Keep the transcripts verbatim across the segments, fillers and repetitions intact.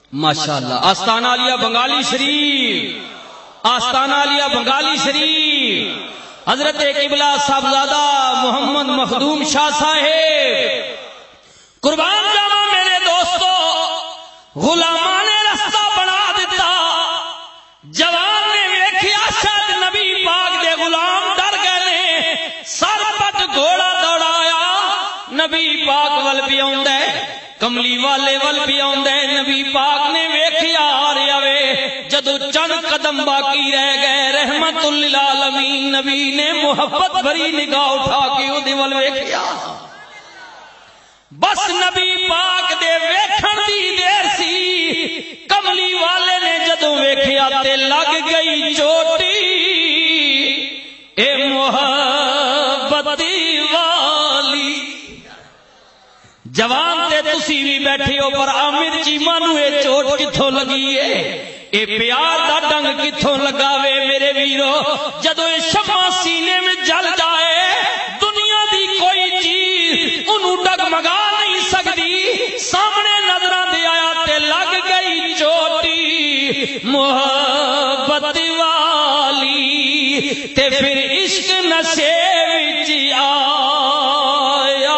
ماشاءاللہ آستانہ عالیہ بنگالی شریف، آستانہ عالیہ بنگالی شریف، حضرت قبلہ صاحبزادہ محمد مخدوم شاہ صاحب قربان جاواں میرے دوستو، غلامان نے رستہ بنا دیتا، جوان نے ویکھیا شاید نبی پاک دے غلام ڈر گئے، سر پٹ گھوڑا دوڑایا، نبی پاک ول بھی آوندا ہے، کملی والے ول بھی آوندا ہے، نبی پاک نے ویکھیا آ رہا وے، جدو چند قدم باقی رہ گئے، رحمت للعالمین نبی نے محبت بھری نگاہ اٹھا کے اودے ول ویکھیا، بس نبی پاک دے ویکھن دی دیر سی، کملی والے نے جدو ویکھیا تے لگ گئی چوٹی، اے محبتی والی، جوان تے تسی بھی بیٹھے ہو پر عامر چیمہ نو اے چوٹ کتھوں لگی ہے، اے پیار دا ڈنگ کتھوں لگاوے میرے ویرو، جدو اے شمع سینے میں جل جائے، دنیا دی کوئی چیز انہوں ڈگمگا نہیں سکتی، سامنے نظراں دے آیا تے لگ گئی چوٹی، محبت والی، تے پھر عشق نشے وچ آیا،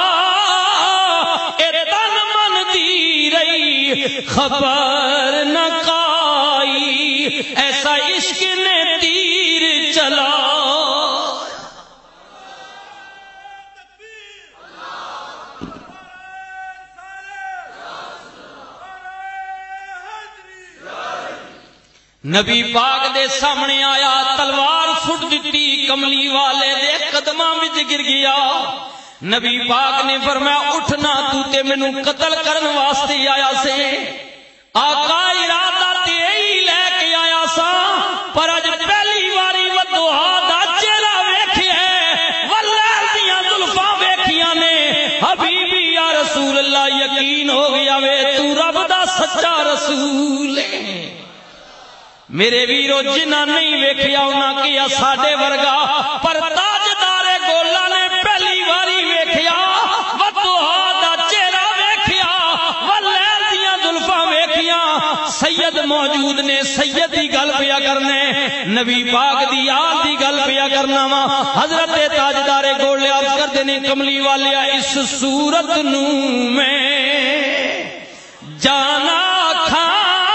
اے تن من دی رہی خبر نہ کائی، ایسا عشق نے تیر چلا، نبی پاک دے سامنے آیا، تلوار سٹ دتی، کملی والے دے قدماں وچ گر گیا، نبی پاک نے فرمایا اٹھنا، تو تے مینوں قتل کرن واسطے آیا سے، آقا ارادہ تے ہی لے کے آیا سا، پر اج پہلی واری ودوہا دا چہرہ ویکھیا، واللیل دیاں زلفاں ویکھیاں نے، حبیبی یا رسول اللہ یقین ہو گیا وے تو رب دا سچا رسول ہے، میرے ویرو جنہ نہیں ویکھیا انہاں کیا ساڈے ورگا، پر تاجدار گولا نے پہلی واری ویکھیا، ودوہا دا چہرہ ویکھیا، واللیل دیاں زلفاں ویکھیاں، سید موجود نے، سید دی گل پیا کرنے، نبی پاک دی آل دی گل پیا کرنا وا، حضرت تاجدار گولے عرض کردے نے کملی والیا اس صورت نو میں جانا کھا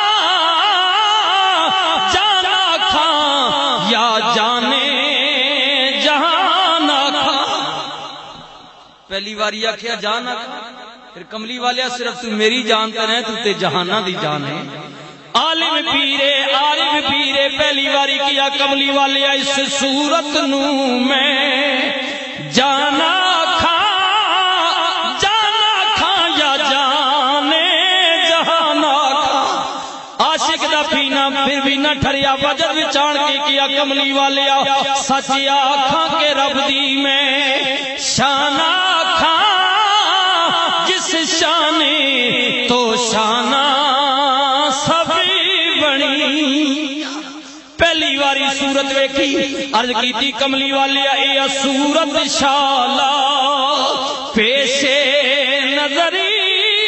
پہلی باری آخیا جان نہ کھا، پھر کملی والیا صرف تو میری جان تے رہے، تو تے جہانہ دی جان ہے، عالم پیرے عارف پیرے پہلی باری کیا کملی والیا اس صورت نو میں جانا کھا، جانا کھا یا جانے جہانا کھا، عاشق دا پینا پھر بھی نہ ٹھریا، وجد وچان کے کیا کملی والیا سچ آکھاں کے رب دی میں شانہ شانے تو شانہ سبھی بنی، پہلی واری صورت ویکھی، عرض کیتی کملی والیا اے صورت شالا پیش نظری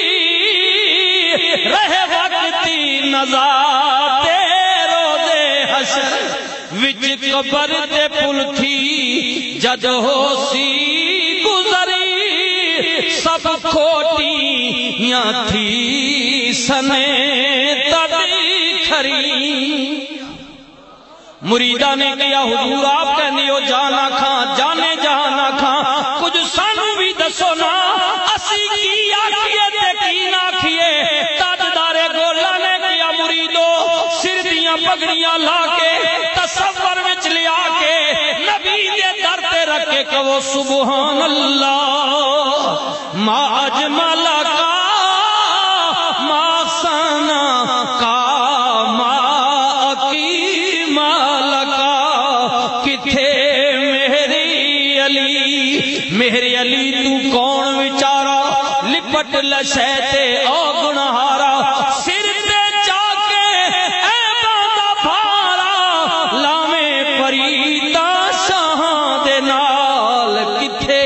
رہے وقتی نظار روزے حشر وچ قبر تے پل تھی جد ہو سی گزری، سب کھوٹیاں تھی سنے تبھی کھری، مریدہ نے کیا حضور آپ کہنی ہو جانا کھاں جانے جہانا کھاں، کچھ سانو بھی دسو نا اسی کی آکھیے تے کی ناکھیے، تاجدار گولا نے کیا مریدو سر دیاں پگڑیاں لا کے تصور وچ لیا کے نبی دے در تے رکھ کے کہو سبحان اللہ، ما اجمل کا ما ثنا کا ما اقیم لکا، کتھے میری علی، میرے علی تو کون وچارا، لپٹ لشے تے او گنہارا، سر تے جا کے اے باندہ بھارا، لاویں پریتا شاہاں دے نال، کتھے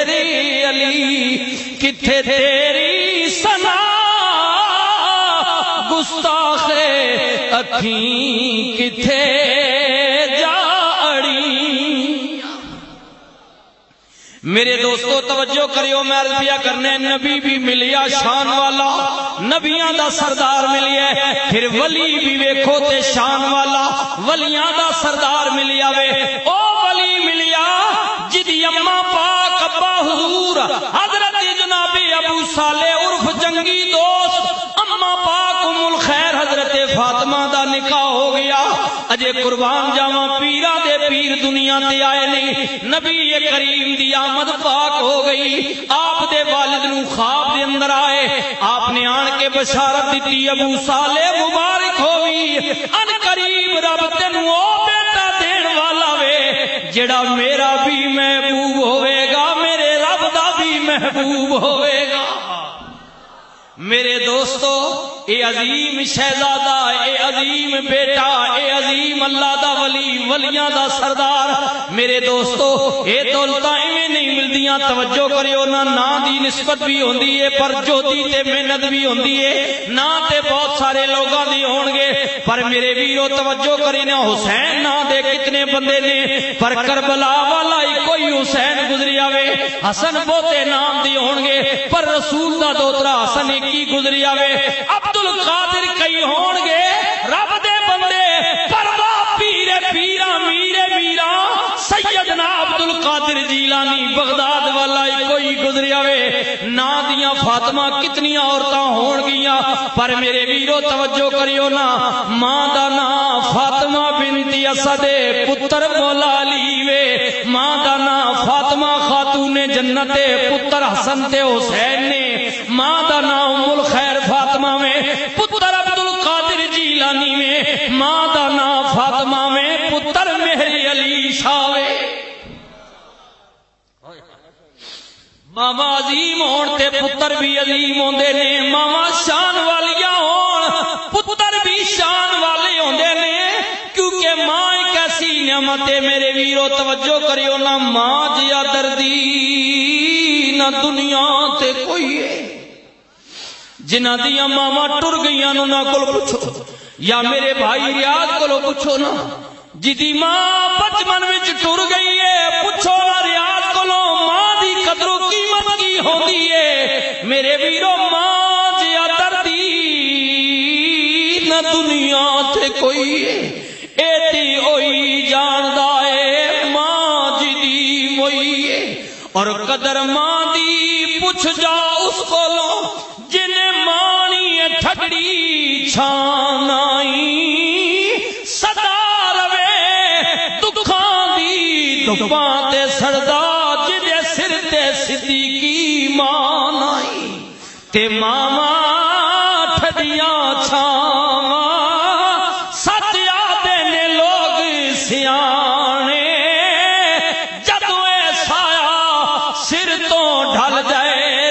میری علی، کتھے تیری سنا، گستاخ اکھیں کتھے جا اڑی۔ میرے دوستو توجہ کریو، میں عرض کیا کرنے نبی بھی ملیا شان والا، نبیاں دا سردار ملیا، پھر ولی بھی ویکھو تے شان والا، ولیاں دا سردار ملیا وے۔ او ولی ملیا جدی اماں پاک ابا حضور حضرت جناب ابو صالح عرف جنگی دوست اماں پاک ام الخیر حضرت فاطمہ دا نکاح ہو گیا۔ اجے قربان جاواں پیرا دے پیر دنیا تے آئے نہیں، نبی کریم دی آمد پاک ہو گئی۔ آپ دے والد نو خواب دے اندر آئے، آپ نے آن کے بشارت دیتی ابو صالح مبارک ہوئی، ان قریب رب تینوں او بیٹا دین والا وے جڑا میرا بھی محبوب ہوئے گا، میرے رب دا بھی محبوب ہوئے گا۔ میرے دوستو اے عظیم شہزادہ، اے عظیم بیٹا، اے عظیم اللہ دا ولی، ولیاں دا سردار۔ میرے دوستو اے دولتاں ایویں نہیں ملدیاں، توجہ کریو نا، نا دی نسبت بھی ہوندی ہے پر جوتی تے محنت بھی ہوندی ہے، نا تے بہت سارے لوگاں دی ہون گے پر میرے ویرو توجہ کری نا، حسین نا دے کتنے بندے نے پر کربلا والا ہی کوئی حسین گزریا وے، حسن بہتے نام دی ہون گے پر رسول دا دوترا حسن کی گزری آوے، عبد القادر کئی ہون گے رب دے بندے پر وہ پیرے پیرا میرے میرا سیدنا عبد القادر جیلانی بغداد والا ہی کوئی گزری آوے۔ نا دیاں فاطمہ کتنی عورتاں ہون گیاں پر میرے ویرو توجہ کریو نا، ماں دا نا فاطمہ بنت اسد پتر مولا علی وے، ماں دا نا فاطمہ خاتون جنت پتر حسن تے حسین نے، ماں دا نام ام الخیر فاطمہ میں پتر عبد القادر جیلانی میں، ماں دا نام فاطمہ میں پتر مہر علی شاہ میں۔ ماما عظیم ہون تے پتر بھی عظیم ہوندے نے، ماما شان والیاں ہون پتر بھی شان والے ہوندے نے، کیونکہ ماں ایک ایسی نعمت ہے میرے ویرو توجہ کریو نا، ماں جیا دردی نہ دنیا تے کوئی ہے۔ جنہ دیا ماما ٹر گئیاں نو نہ کول پوچھو، یا میرے بھائی ریاض کولو پوچھو نا، جدی ماں بچپن وچ ٹر گئی ہے پوچھو نا ریاض کولو، ماں دی قدر و قیمت کی ہوندی ہے۔ میرے ویرو ماں جیا دردی نہ دنیا تے کوئی ہے، ایتی ہوئی جاندا ہے ماں جدی موئی ہے، اور قدر ماں دی پوچھ جا اس کولو جنہیں مانی ٹھگڑی چھان آئی، صدا روے دکھاں دی دکھاں تے سردا جدے سر تے صدیقی مان آئی، تے ماما ٹھڈیاں چھاواں سچ آدے نے لوگ سیانے، جدوں اے سایہ سر تو ڈھل جائے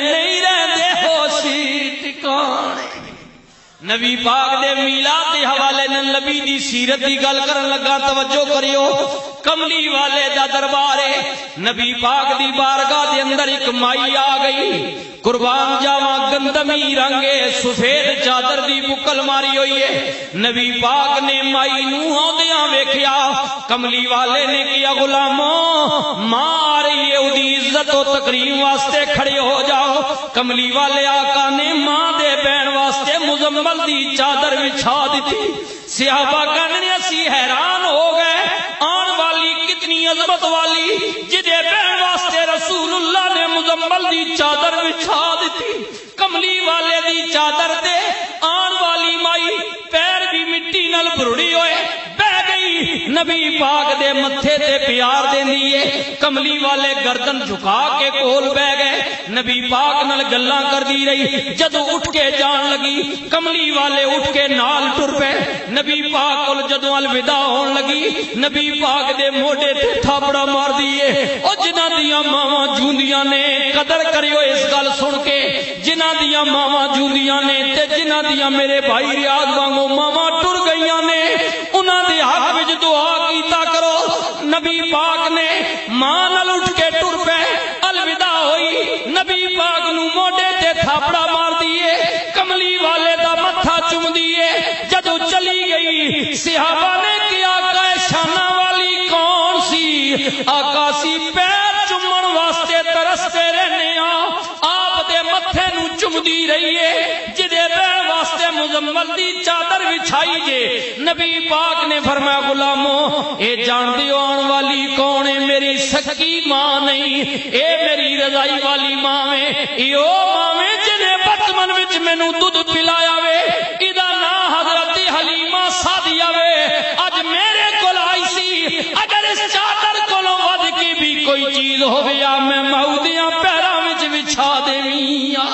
نبی پاک دے میلاد دے حوالے نال نبی دی سیرت دی گل کرن لگا، توجہ کریو، کملی والے دا دربار ہے، نبی پاک دی بارگاہ دے اندر ایک مائی آ گئی، قربان جاواں گندمی رنگے سفید چادر دی بکل ماری ہوئی ہے، نبی پاک نے مائی نو آندیاں ویکھیا، کملی والے نے کیا غلاموں ماں آ رہی ہے، اودی عزت و تکریم واسطے کھڑے ہو جاؤ۔ کملی والے آقا نے ماں دے بہن واسطے مزمل دی چادر بچھا دیتی، صحابہ کہنے اسی حیران ہو گئے، آن والی کتنی عظمت والی جدے بہن واسطے رسول اللہ نے مزمل دی چادر بچھا دیتی۔ کملی والے دی چادر دے آن والی مائی پیر بھی مٹی نال بھرڑی ہوئے بہ گئی، نبی پاک دے متھے تے پیار دیندی ہے، کملی والے گردن جھکا کے کول بہ گئے، نبی پاک نال گلاں کردی رہی، جدوں اٹھ کے جان لگی کملی والے اٹھ کے نال ٹر پے، نبی پاک کول جدوں الوداع ہون لگی نبی پاک دے موڈے تے تھاپڑا مار دیے، او جنہاں دیاں ماواں جوندیاں نے قدر کریو اس گل سن کے، جنہاں دیاں ماواں جوندیاں نے تے جنہاں دیاں میرے بھائی ریاض وانگو ماواں ٹر گئیاں نے انہاں دے حق وچ دعا کیتا کرو۔ نبی پاک نے ماں نال اٹھ کے ٹر پے، الوداع ہوئی، نبی پاک نو موڈے تے تھاپڑا مار دیے، کملی والے دا متھا چوم دیے، چمدی رہی ہے جدے بہن واسطے مزمل دی چادر بچھائی جے نبی پاک نے فرمایا غلامو اے جان دیو آن والی کون ہے میری سکی ماں نہیں اے میری رضائی والی ماں ہے ایو ماں میں جنہیں بچپن وچ مینوں دودھ پلایا وے ادا نام حضرت حلیمہ سعدیہ وے اج میرے کول آئی سی اگر اس چادر کولوں ود کے بھی کوئی چیز ہو گیا میں مہودیاں پیراں وچ بچھا دیویں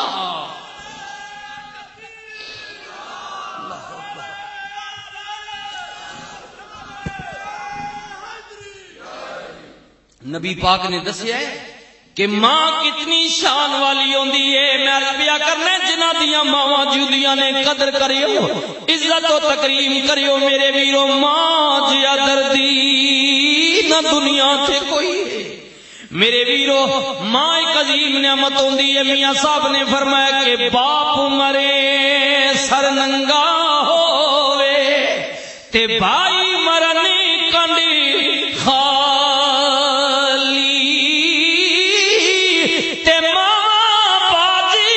نبی پاک نے دسیا ہے کہ ماں کتنی شان والی ہوندی ہے میں عرض پیا کرنا جنہاں دیاں ماواں جودیاں نے قدر کریو عزت و تکریم کریو میرے ویرو ماں جیا دردی نہ دنیا تے کوئی میرے ویرو ماں ایک عظیم نعمت ہوندی ہے میاں صاحب نے فرمایا کہ باپ مرے سر ننگا ہوئے تے بھائی مرنی کنڈی خالی تے ماں باجی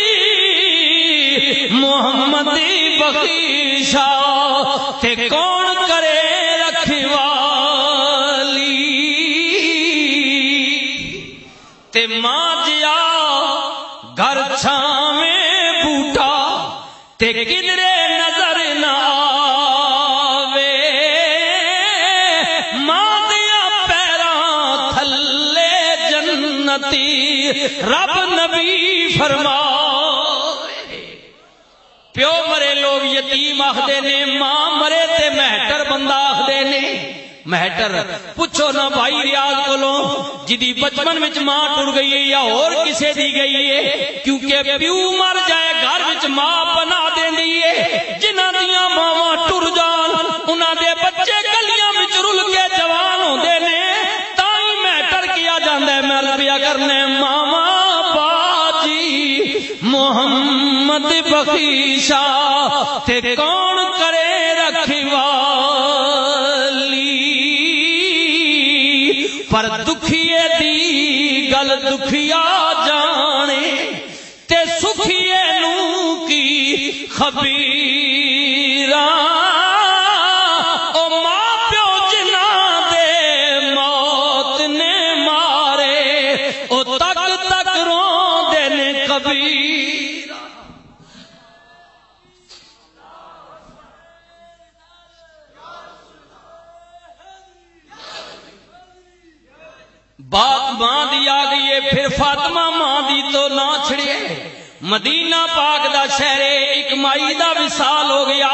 محمد بخشا تے کون کرے رکھوالی تے ماں جیا گھر چھاویں بوٹا تے کدرے نظر نہ آوے ماں دیا پیراں تھلے جنتی رب نبی فرمائے پیو مرے لوگ یتیم آخدے نے ماں مرے تے مہتر بندہ آخدے نے مہتر پوچھو نہ بھائی ریاض کولوں جدی بچپن وچ ماں ٹر گئی ہے یا اور کسے دی گئی ہے کیونکہ پیو مر جائے گھر وچ ماں بنا دیندی ہے جنہاں دیاں ماواں ٹر جان انہاں دے بچے گلیاں وچ رل کے جوان ہوندے نے تاں ہی مہتر کیا جاندا ہے میں ربیا کرنے ماواں باجی محمد بخشا تے کون کرے رکھوالی پر دکھیے دی گل دکھیا جانے تے سکھیے نو کی خبیراں او ماں پیو جنہاں دے موت نے مارے او تک تک روندے نے کبیراں بات ماں دی آ گئی ہے پھر فاطمہ ماں دی تو نہ چھڑے مدینہ پاک دا شہر ایک مائی دا وصال ہو گیا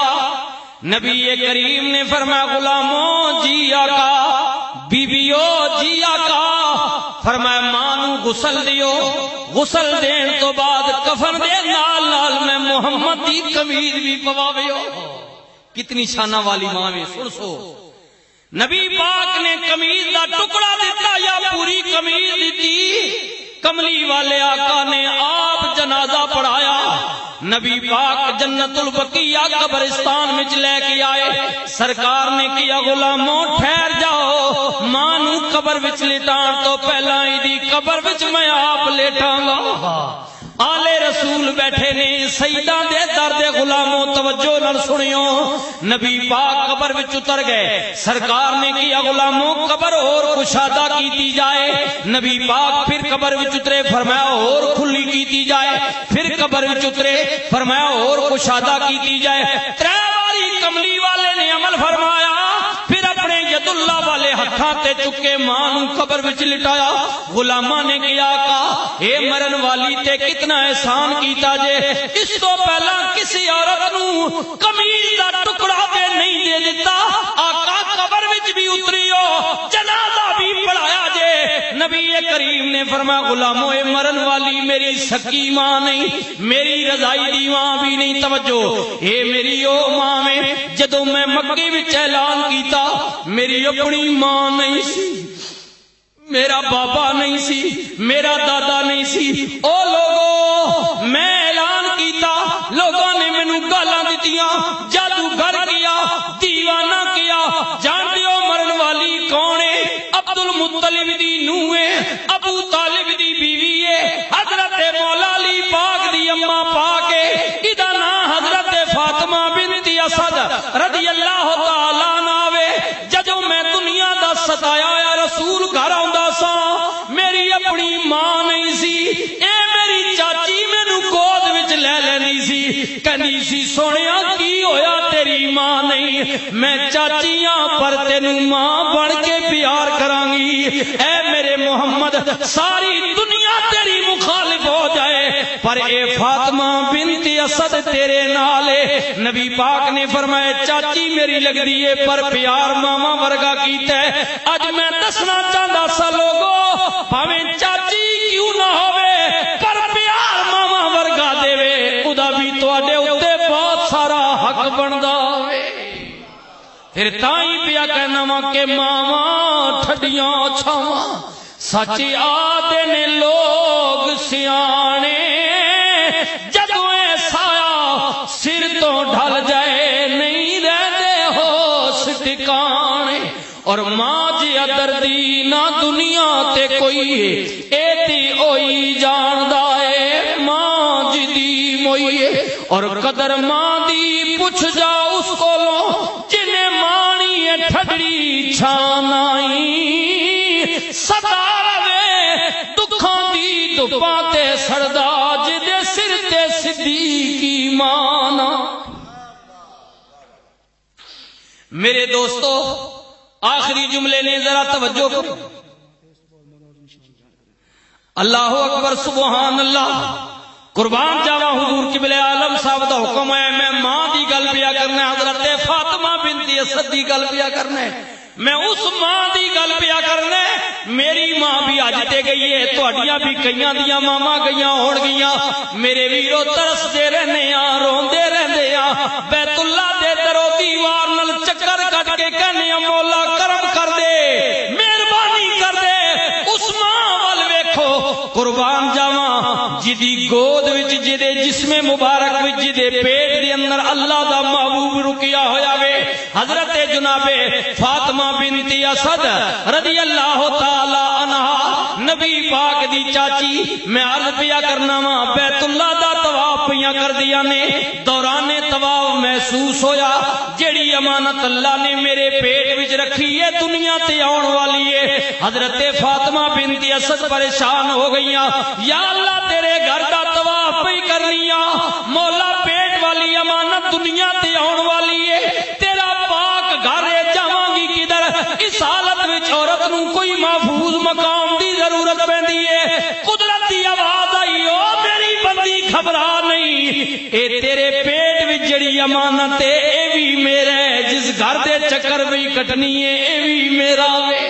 نبی کریم نے فرمایا غلاموں جی آقا بیبیو جی آقا فرمایا ماں نو غسل دیو غسل دین تو بعد کفن دے نال نال میں محمد دی قمیض بھی پواویو کتنی شانہ والی ماں میں سن سو نبی پاک نے قمیض دا ٹکڑا دیتا یا پوری قمیض دیتی کملی والے آقا نے آپ جنازہ پڑھایا نبی پاک جنت البقیہ قبرستان وچ لے کے آئے سرکار نے کیا غلاموں ٹھہر جاؤ ماں نو قبر وچ لٹان تو پہلا ہی دی قبر وچ میں آپ لیٹاں گا آلے رسول بیٹھے نے سیدہ دے درد غلاموں توجہ نال سنیو نبی پاک قبر وچ اتر گئے سرکار نے کیا غلاموں قبر اور کشادہ کیتی جائے نبی پاک پھر قبر وچ اترے فرمایا اور کھلی کیتی جائے پھر قبر وچ اترے فرمایا اور کشادہ کیتی جائے ترے باری کملی والے نے عمل فرمایا پھر اپنے ید اللہ والے ہتھاں تے چکے ماں نو قبر وچ لٹایا غلاماں نے کیا کہا اے مرن والی تے کتنا احسان کیتا جے اس تو پہلا کسی عورت نو قمیض دا ٹکڑا تے نہیں دے دیتا آقا قبر وچ بھی اتریو جنازہ بھی پڑھایا جے نبی کریم نے فرمایا غلاموں اے مرن والی میری سکی ماں نہیں میری رضائی دی ماں بھی نہیں توجہ اے میری او ماں میں جدوں میں مکے وچ اعلان کیتا میری اپنی ماں نہیں سی میرا بابا نہیں سی میرا دادا نہیں سی او لوگوں میں اعلان کیتا لوگوں نے مینوں گالاں دتیاں جادوگر کیا دیوانہ کیا جان دیو مرن والی کون ہے عبد المطلب دی نوح ہے ابو طالب دی بیوی ہے حضرت مولا علی پاک دی اماں پاک رضی اللہ تعالی عنہ وے جدوں میں دنیا دا ستایا ہویا رسول گھر آندا سا میری اپنی ماں نہیں سی اے میری چاچی مینوں گود وچ لے لینی سی کہندی سی سونیا کی ہویا تیری ماں نہیں میں چاچیاں پر تینوں ماں بن کے پیار کراں گی اے میرے محمد ساری دنیا تیری مخالف ہو جائے پر اے فاطمہ بنت اسد تیرے نال ہے نبی پاک نے فرمایا چاچی میری لگدی ہے پر پیار ماما ورگا کیتا ہے اج میں دسنا چاہندا سا لوگو بھاویں چاچی کیوں نہ ہوے پر پیار ماما ورگا دے وے خدا بھی تواڈے اوتے بہت سارا حق بندا ہوے پھر تائیں پیا کہنا وا کہ ماما ٹھڈیاں چھاواں سچ آدھے نے لوگ سیانے جدوں اے سایہ سر تو ڈھل جائے نہیں رہتے ہوش ٹھکانے اور ماں جی دردی نہ دنیا تے کوئی اے تی اوئی جاندا اے ماں جی دی موئی اور قدر ماں دی پوچھ جا اس کولوں جنے مانی اے ٹھڈڑی چھانائی سدا دپاں تے سردا جدے سر تے صدیقی مانا میرے دوستو آخری جملے نے ذرا توجہ کرو اللہ اکبر سبحان اللہ قربان جاواں حضور قبلہ عالم صاحب دا حکم ہے میں ماں دی گل پیا کرنا ہے حضرت فاطمہ بنت اسد دی گل پیا کرنا ہے میں اس ماں دی گل پیا کرنا میری ماں بھی اج تے گئی ہے تہاڈیاں بھی کئیاں دیاں ماما گئیاں ہون گئیاں میرے ویرو ترسدے رہنے آ روندے رہندے آ بیت اللہ دے درو دیوار نال چکر کٹ کے کہنے مولا کرم کر دے مہربانی کر دے اس ماں ول ویکھو قربان جاواں جدی گود وچ جدے جسم مبارک وچ جدے پیٹ دے اندر اللہ دا محبوب رکیا ہویا وے حضرت جناب فاطمہ بنت اسد رضی اللہ تعالی عنہا نبی پاک دی چاچی میں عرض پیا کرنا وا بیت اللہ دا طواف پیا کر دیا نے دوران طواف محسوس ہویا جیڑی امانت اللہ نے میرے پیٹ وچ رکھی ہے دنیا تے آن والی ہے حضرت فاطمہ بنت اسد پریشان ہو گئیاں یا اللہ تیرے گھر دا طواف پئی کرنی آ مولا پیٹ والی امانت دنیا تے آن والی ہے تیرا پاک گھر جاواں گی کدھر اس حالت وچ عورت نو کوئی محفوظ مقام دی ضرورت پیندی ہے قدرت دی آواز آئی او میری بندی گھبرا نہیں اے تیرے پیٹ وچ جڑی امانت ہے اے وی میرا ہے جس گھر دے چکر وی کٹنی ہے اے وی میرا وے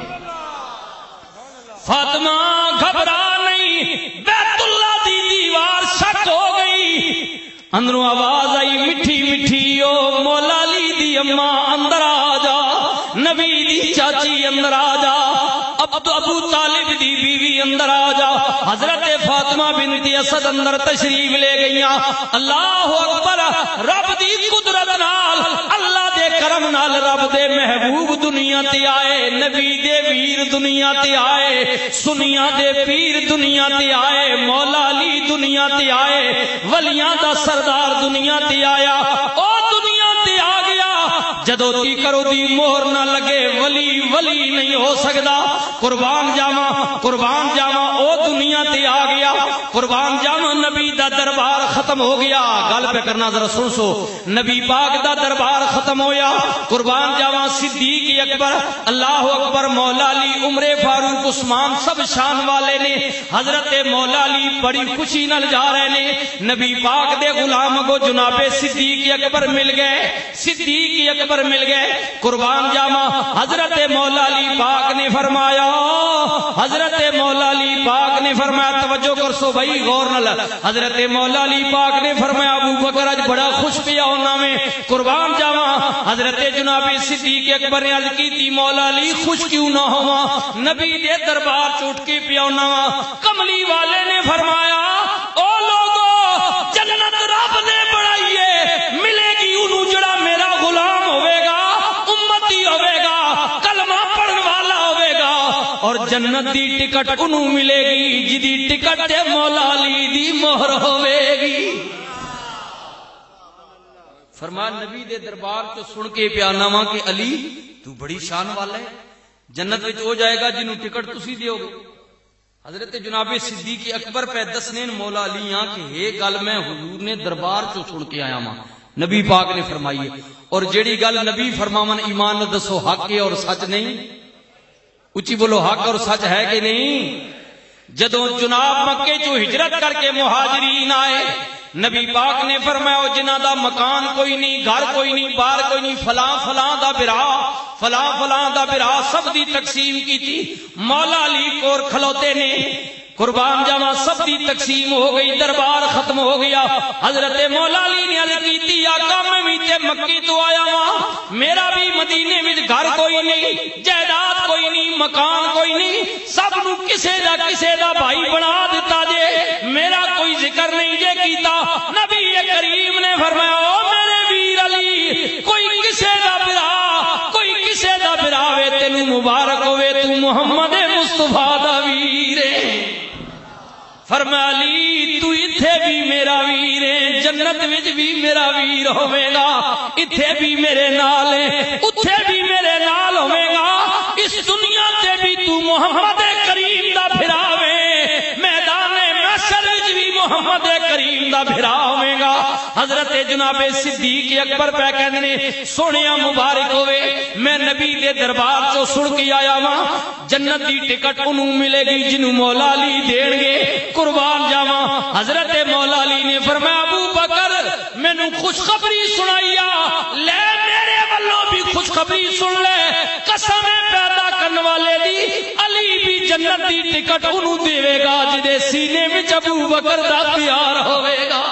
فاطمہ گھبرا نہیں بیت اللہ دی دیوار شک ہو گئی اندروں آواز آئی میٹھی میٹھی او مولا علی دی اماں اندر آ جا نبی دی چاچی اندر آ جا اب تو ابو طالب دی بیوی اندر آ جا حضرت فاطمہ بنت اسد اندر تشریف لے گئیاں اللہ اکبر رب دی قدرت نال اللہ دے کرم نال رب دے محبوب دنیا تے آئے نبی دے ویر دنیا تے آئے سنیاں دے پیر دنیا تے آئے مولا علی دنیا تے آئے ولیاں دا سردار دنیا تے آیا او دنیا تے آ گیا جدو تی کرو دی مہر نہ لگے ولی ولی نہیں ہو سکدا قربان جاواں قربان جاواں او دنیا تے آ گیا قربان جاواں نبی دا دربار ختم ہو گیا گل پہ کرنا ذرا سن سو نبی پاک دا دربار ختم ہویا قربان جاواں صدیق اکبر اللہ اکبر مولا علی عمر فاروق عثمان سب شان والے نے حضرت مولا علی بڑی خوشی نال جا رہے نے نبی پاک دے غلام کو جناب صدیق اکبر مل گئے صدیق اکبر مل گئے قربان جاواں حضرت مولا علی پاک نے فرمایا حضرت مولا علی پاک نے فرمایا توجہ کر سو بھائی غور نال حضرت مولا علی پاک نے فرمایا ابو بکر اج بڑا خوش پیا ہونا میں قربان جاواں حضرت جناب صدیق اکبر نے عرض کی تھی مولا علی خوش کیوں نہ ہواں نبی دے دربار چوٹ کے پیا ہونا کملی والے نے فرمایا او لوگو جنت رب نے بڑائی ہے ملے گی انہوں جڑا میرا غلام ہوے گا امتی ہوے گا کلمہ پڑھن والا ہوے گا اور جنت دی ٹکٹ انہوں ملے گی جدی ٹکٹ تے مولا علی دی مہر ہوے گی فرمایا نبی دے دربار تو سن کے پیانا وا کہ علی تو بڑی شان والا ہے، جنت وچ ہو جائے گا جنوں ٹکٹ تسی دیو گے۔ حضرت جناب صدیق اکبر پہ دسنے مولا علی ہاں کہ یہ گل میں حضور نے دربار چوں سن کے آیا ہاں، نبی پاک نے فرمائی ہے، اور جیڑی گل نبی فرماون ایمان نہ دسو حق ہے اور سچ نہیں، اچھی بولو حق اور سچ ہے کہ نہیں؟ جدوں جناب مکے چوں ہجرت کر کے مہاجرین آئے، نبی پاک نے فرمایا جنہاں دا مکان کوئی نہیں، گھر کوئی نہیں، بار کوئی نہیں، فلاں فلاں دا برا فلاں فلاں دا برا سب دی تقسیم کی تھی، مولا علی کور کھلوتے نے، قربان جاواں سب دی تقسیم ہو گئی، دربار ختم ہو گیا۔ حضرت مولا علی نے عرض کیتی آقا میں بھی تے مکی تو آیا ہاں، میرا بھی مدینے وچ گھر کوئی نہیں، جائیداد کوئی نہیں، مکان کوئی نہیں، سب نو کسے دا کسے دا بھائی بنا دیتا جے، میرا کوئی ذکر نہیں جے کیتا۔ نبی کریم نے فرمایا او میرے ویر علی، کوئی کسے دا برا کوئی کسے دا برا وے تینوں مبارک ہوئے، تو محمد مصطفیٰ دا ویر ہے۔ فرمایا علی تو ایتھے بھی میرا ویر ہے، جنت وچ بھی میرا ویر ہوے گا، ایتھے بھی میرے نال ہے، اوتھے بھی میرے نال ہوے گا، اس دنیا تے بھی تو محمد کریم دا بھرا وے، میدان محشر وچ بھی محمد کریم دا بھرا ہوے گا۔ حضرت جناب صدیق اکبر پہ کہندے نے سونیا مبارک ہوئے، میں نبی دے دربار چوں سن کے آیا ہاں، جنت دی ٹکٹ انہوں ملے گی جنوں مولا علی دین گے، قربان جاواں۔ حضرت مولا علی نے فرمایا ابو بکر مینوں خوشخبری سنائیا، لے میرے والوں بھی خوشخبری سن لے، قسم پیدا کرنے والے دی علی بھی جنت دی ٹکٹ انہوں دے گا جدے سینے وچ ابو بکر دا پیار ہوے گا۔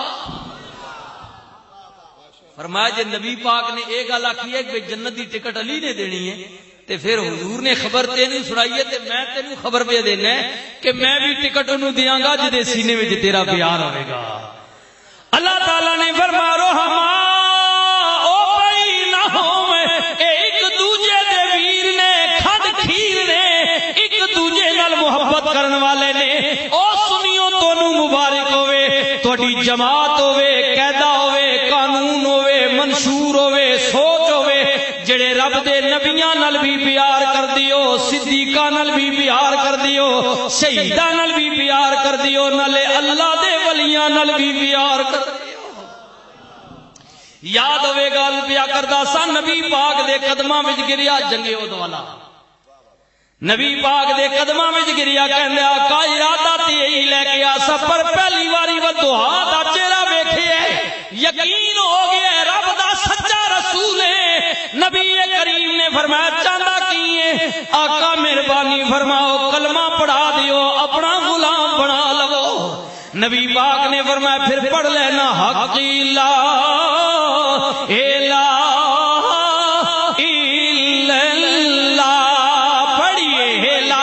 فرمایا جے نبی پاک نے یہ گل آکھی ہے کہ جنت دی ٹکٹ علی نے دینی ہے تے پھر حضور نے خبر تینوں سنائی ہے تے میں تینوں خبر پہ دینا ہے کہ میں بھی ٹکٹ انہوں دیاں گا جدے سینے وچ تیرا پیار ہوے گا۔ اللہ تعالیٰ نے فرمایا رحما او بینہم، ایک دوجے دے ویر نے کھڈ کھیر نے، ایک دوجے نال محبت کرن والے نے، او سنیو تانوں مبارک ہوے، تہاڈی جماعت ہوے، قاعدہ ہوے، قانون ہوے، منشور ہوے، سوچ ہوے، جڑے رب دے نبیاں نال بھی پیار کر دیو، صدیقاں نال بھی پیار کر دیو، شہیداں نال بھی پیار کر دیو، نالے اللہ دے ولیاں نال بھی پیار کر دیو۔ یاد ہوے گل پیا کردا سا نبی پاک دے قدماں وچ گریا جنگ احد والا، نبی پاک دے قدماں وچ گریا کہندے آقا ارادہ تے ہی لے کے آ سفر پہلی واری ودھوا دا چہرہ ویکھیا، یقین ہو گیا رب دا سچا رسول ہے۔ نبی کریم نے فرمایا چاہتا کی ہے؟ آقا مہربانی فرماؤ کلمہ پڑھا دیو، اپنا غلام بنا لو۔ نبی پاک نے فرمایا پھر پڑھ لینا حق لا الہ الا اللہ، پڑھیے لا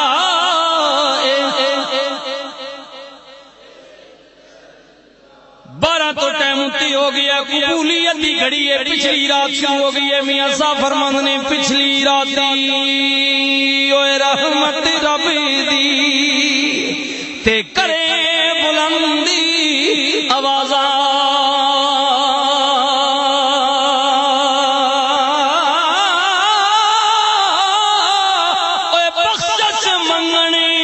بارہ تو ٹائم تی ہو گیا، قبولیت دی گھڑی ہے، پچھلی رات شروع ہو گئی ہے، میاں صاحب فرماندے نے پچھلی رات دی اوے رحمت رب دی تے کرے بلندی آوازاں، اوے بخشش منگنی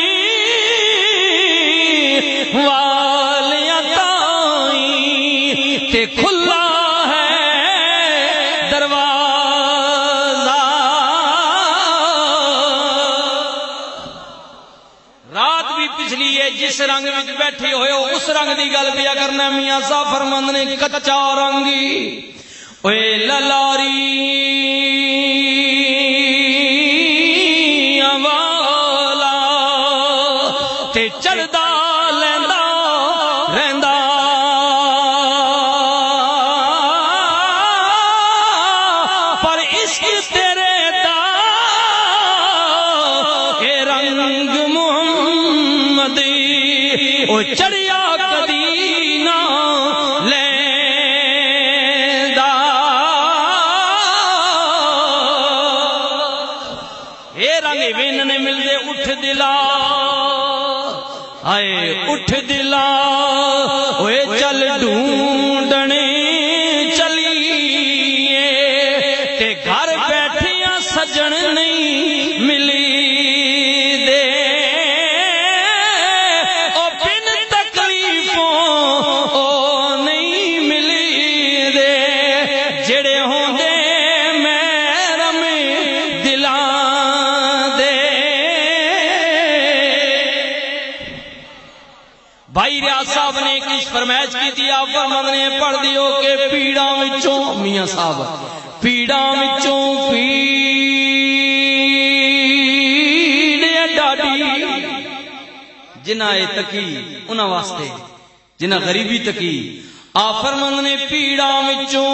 والیاں تائیں تے کھلا ہے دروازہ۔ رات بھی پچھلی ہے، جس رنگ وچ بیٹھے ہوئے ہو اس رنگ دی گل پیا کرنا۔ میاں صاحب فرماندے نے کچا رنگی اوے للاری والا تے چڑھدا لیندا رہندا، پر عشق تیرے دا اے رنگ محمدی او چڑھیا کدی نہ لیندا۔ اے رنگ وین نے ملدے اٹھ دلا، آئے اٹھ دلا اوے چل ڈھونڈنے چلی تے گھر بیٹھیاں سجن نہیں ملی دے او بن تکلیفوں او نہیں ملی دے جڑے ہوندے محرم دلاں دے بھائی ریاض صاحب نے ایک فرمائش کی تھی آپ فرماندے نے پڑھ دیو کہ پیڑاں وچوں میاں صاحب پیڑاں وچوں پیڑ ڈاڈی جنہاں اے تکی انہاں واسطے جنہاں غریبی تکی آپ فرماندے نے پیڑاں وچوں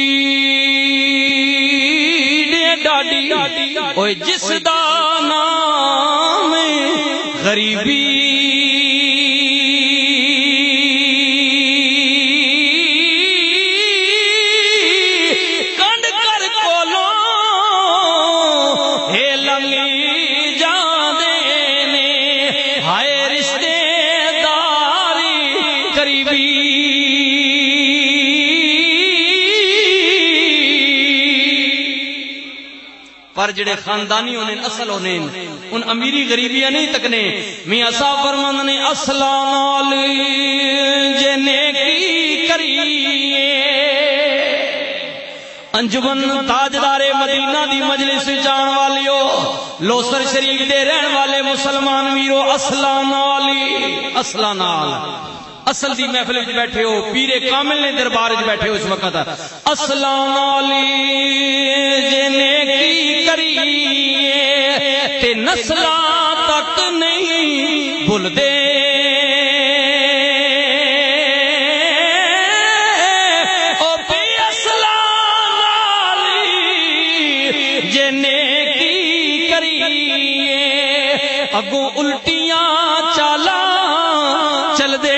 پیڑ ڈاڈی اوے جس دا نام غریبی پر جڑے خاندانی ہونے اصل ہونے ان امیری غریبیاں نہیں تکنے میاں صاحب فرماندے نے اصلا نال جے نیکی کریے انجمن تاجدار مدینہ دی مجلس جان والیو لوسر شریف دے رہن والے مسلمان ویرو اصلا نال اصلا نال اصل دی محفل وچ بیٹھے ہو پیر کامل نے دربار وچ بیٹھے ہو اس وقت اصلا نال جے نیکی کریے تے نسلاں تک نہیں بھول دے او پی اصلا نال جے نیکی کریے اگوں الٹیاں چالاں چل دے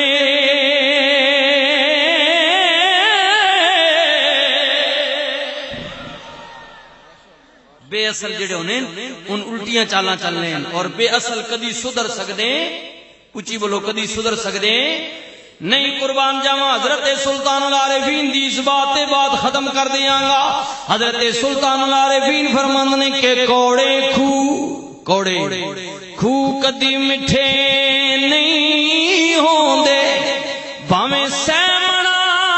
بے اصل جڑے ہونے ان الٹیاں چالاں چلنے اور بے اصل کدی سدھر سکدے اچھی بولو کدی سدھر سکدے نہیں قربان جاواں حضرت سلطان العارفین دی اس بات بات ختم کر دیاں گا حضرت سلطان العارفین فرماندے نے کہ کوڑے کھو کوڑے کھو کدی مٹھے نہیں ہوندے بھاویں سیمنا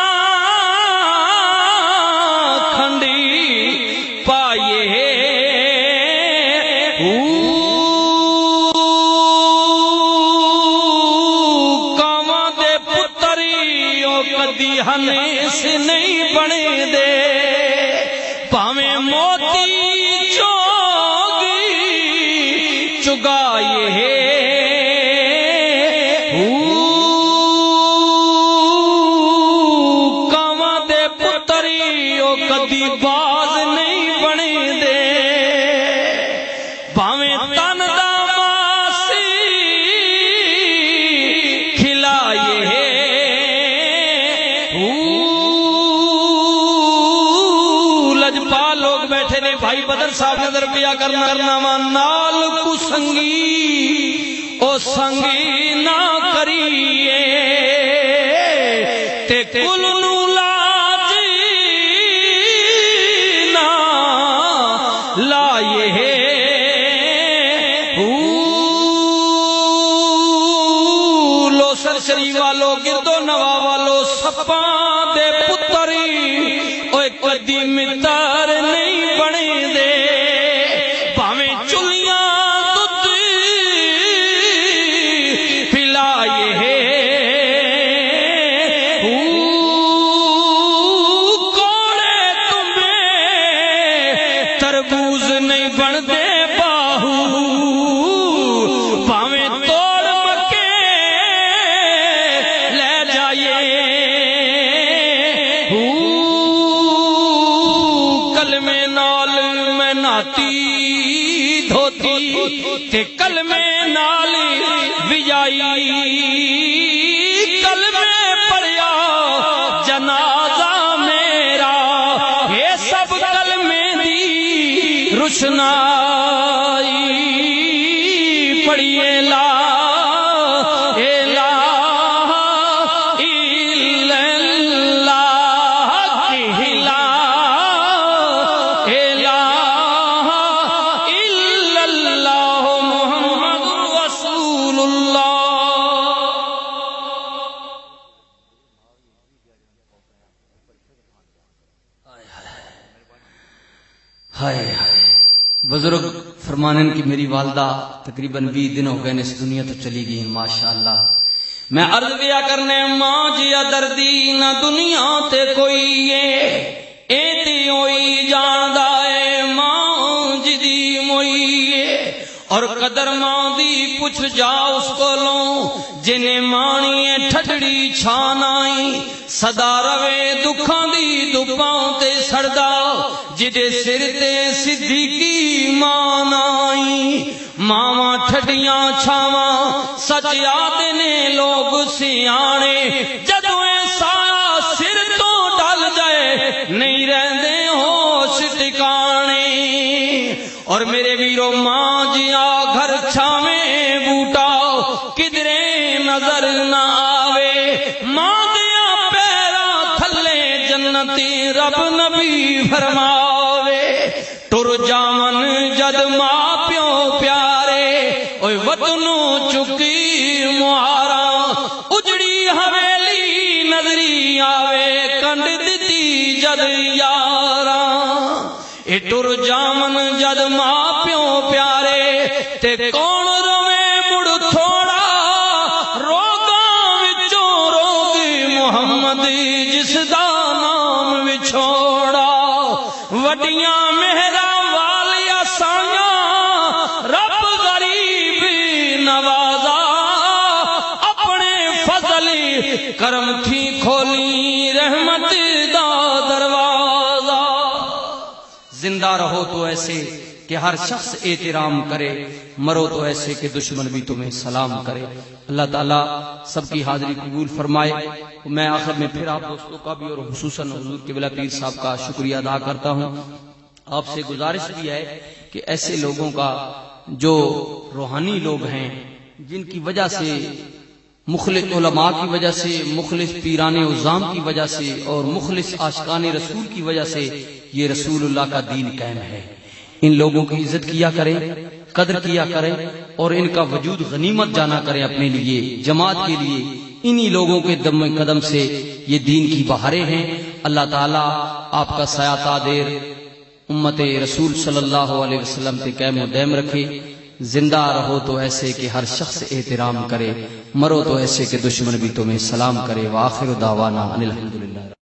کھنڈی پائیے کاواں دے پتری او کدی ہنس نہیں بنے دے بھاویں موتی چوگی چگائیے کاواں دے پتری او کدی باز نہیں بنے دے بھاویں تن دا ماسی کھلائیے لجپا لوگ بیٹھے نے بھائی بدر صاحب نظر پیا کرنا کرنا نال کو سنگی او سنگی نہ کریے تے کل نو لاجی نہ لائیے لوسر شریف والو گردو نوا والو سپاں دے پتری اوے کدی متر نہیں بنے دے بھاویں چلیاں دودھ پلائیے کوڑے تمہیں تربوز نہیں بن دے باہو بھاویں توڑ مکے لے جائیے کلمے نال میں ناتی دھوتی تے کلمے نال وجائی کلمے پڑھیا جنازہ میرا یہ سب کلمے دی روشنائی پڑھیے لا الہ الا اللہ کی لا ہائے ہائے بزرگ فرمانن کی میری والدہ تقریباً بیس دن ہو گئے اس دنیا تو چلی گئی ماشاءاللہ. میں عرض کیا کرنے ماں جیا دردی نہ دنیا تے کوئی اے تی ہوئی جاندا اے ماں جدی موئی اور قدر ماں دی پوچھ جا اس کولوں جنے مانی ٹھٹڑی چھانائی صدا روے دکھاں دی دپاں تے سڑدا جدے سر تے صدیقی مان آئی. ماواں ٹھڈیاں چھاواں سچ یاد نے لوگ سیانے جدوں اے سارا سر تو ڈل جائے نہیں رہندے ہوش ٹکانے. اور میرے ویرو ماں جیا گھر چھاویں بوٹا کدرے نظر نہ آوے ماں دیا پیراں تھلے جنتی رب نبی فرماوے. ٹر جاون جد ماں پیو پیارے اوے وطنوں چکی مہارا اجڑی حویلی نظری آوے کنڈ دتی جد یارا. اے ٹر جاون جد ماں پیو پیارے تے کون روے مڑ تھوڑا روگاں وچوں روگ محمد جس دا نام وچھوڑا. وڈیاں مہرا والیا سائیاں رب غریب نوازا اپنے فضل کرم تھی کھولی رحمت دا دروازہ. زندہ رہو تو ایسے کہ ہر شخص احترام کرے مرو تو ایسے کہ دشمن بھی تمہیں سلام کرے. اللہ تعالیٰ سب کی حاضری قبول فرمائے. میں آخر میں پھر آپ دوستوں کا بھی اور خصوصاً حضور قبلہ پیر صاحب کا شکریہ ادا کرتا ہوں. آپ سے گزارش بھی ہے کہ ایسے لوگوں کا جو روحانی لوگ ہیں جن کی وجہ سے مخلص علماء کی وجہ سے مخلص پیران عظام کی وجہ سے اور مخلص عاشقان رسول کی وجہ سے یہ رسول اللہ کا دین قائم ہے. ان لوگوں کی عزت کیا کریں قدر کیا کریں اور ان کا وجود غنیمت جانا کریں اپنے لیے جماعت کے لیے. انہی لوگوں کے دم قدم سے یہ دین کی بہاریں ہیں. اللہ تعالیٰ آپ کا سایہ تادیر امت رسول صلی اللہ علیہ وسلم تے قائم و دائم رکھے. زندہ رہو تو ایسے کہ ہر شخص احترام کرے مرو تو ایسے کہ دشمن بھی تمہیں سلام کرے. وآخر دعوانا ان الحمدللہ.